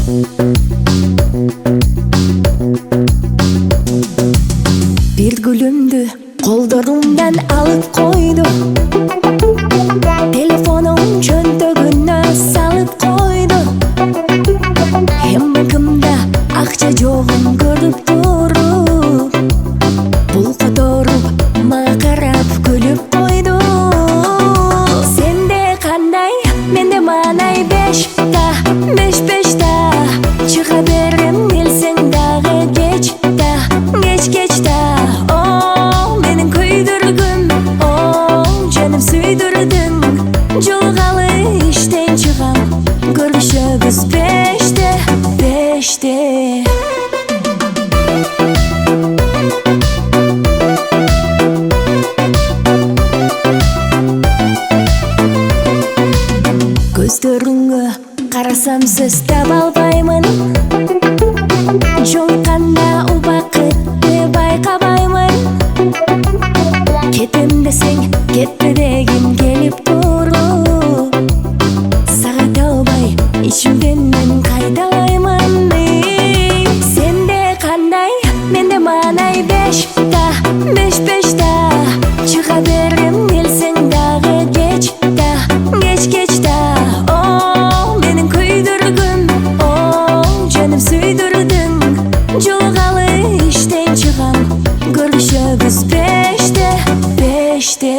Bir gülümdü kollarımdan alıp koydu. Telefonum çöntөгүнө salıp koydu. Hem bakımda akça жоғын көрүп туруp, бул которуп мага карап күлүп койду. Сенде кандай, менде маанай бешта, беш-бешта. Чыга берем келсең дагы кеч да, кеч да. О, менин күйдүргүм, о, жаным сүйдүрдүң. Жолугалы иштен чыгам, көрүшөбүз беште, беште. Көздөрүңө карасам сөз таба албаймын. Жолукканда убакытты байкабаймын. Кетем десең кетпе дегим келип туруп, сага талбай ичимден мен кайталаймын. Сенде кандай, менде маанай бешта, беш-бешта. Чыга берем келсең дагы кеч да, кеч да. О, менин күйдүргүм, о, жаным сүйдүрдүң. Жолугалы иштен чыгам, көрүшөбүз беште, беште.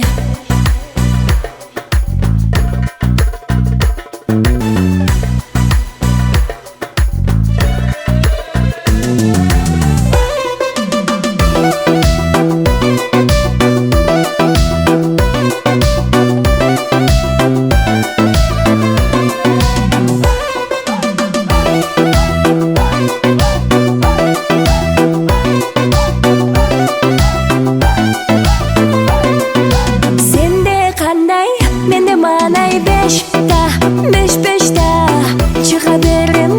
Сенде кандай, менде маанай бешта, беш-бешта. Чыга берем